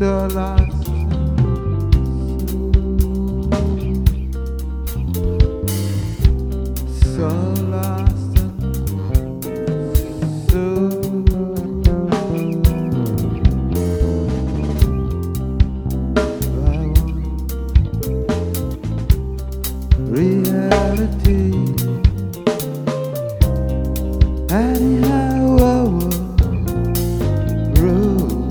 so lost. So lost and so I want reality. Anyhow, I will rule.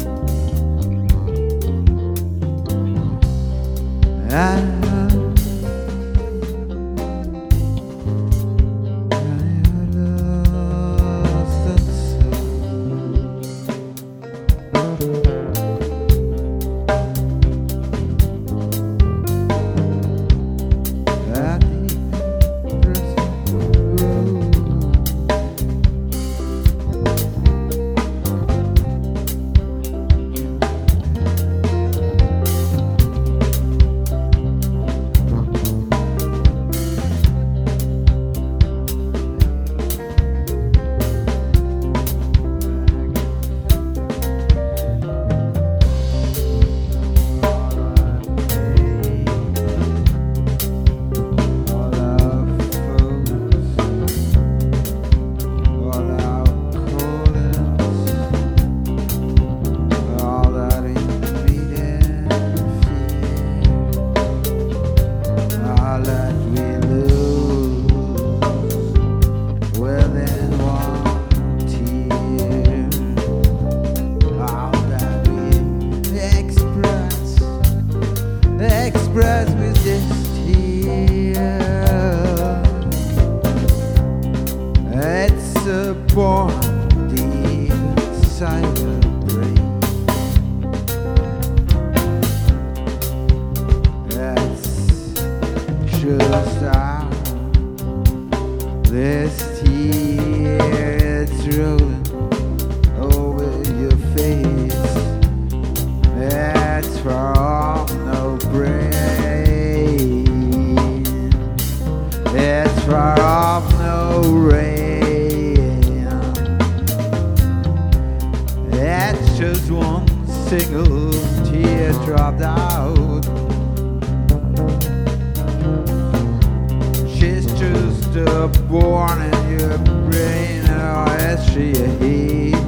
Express with this tear. It's a born deep inside the brain. It's just how this tear it's rolling over your face. It's from no brain. It's far off, no rain. It's just one single tear dropped out. She's just born in your brain, or is she a heat?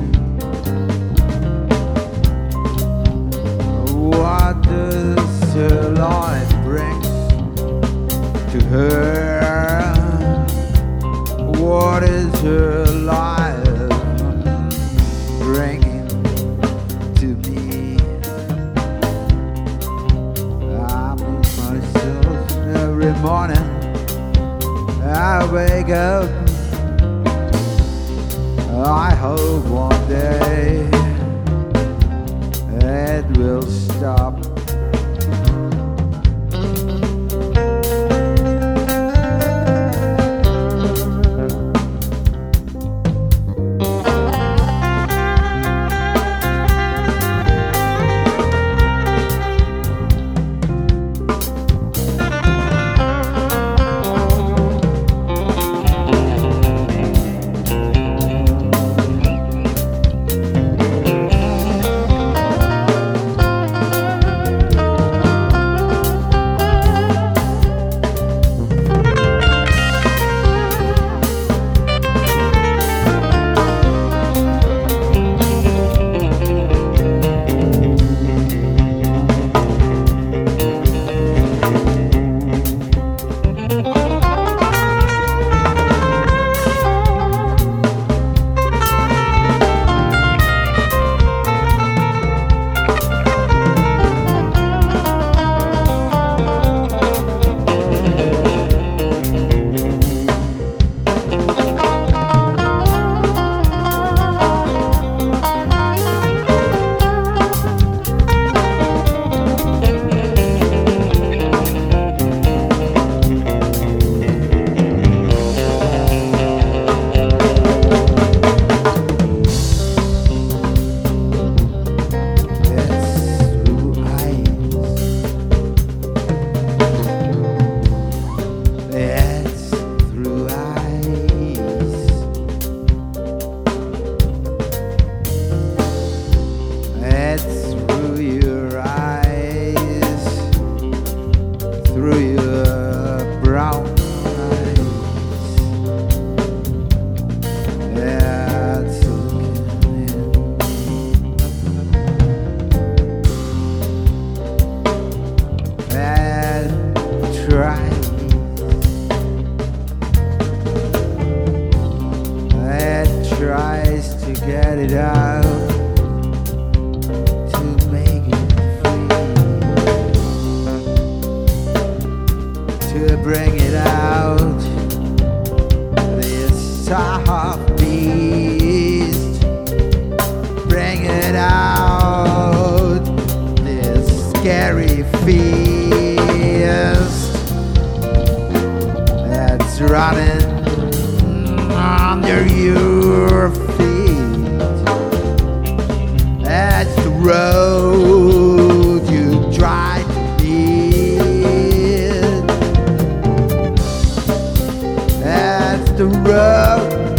What does her life bring to her? What is her life bringing to me? I move myself every morning. I wake up. I hope one day it will stop. tough beast. Bring it out, this scary feast that's running under your feet. That's the road you tried to lead. That's the road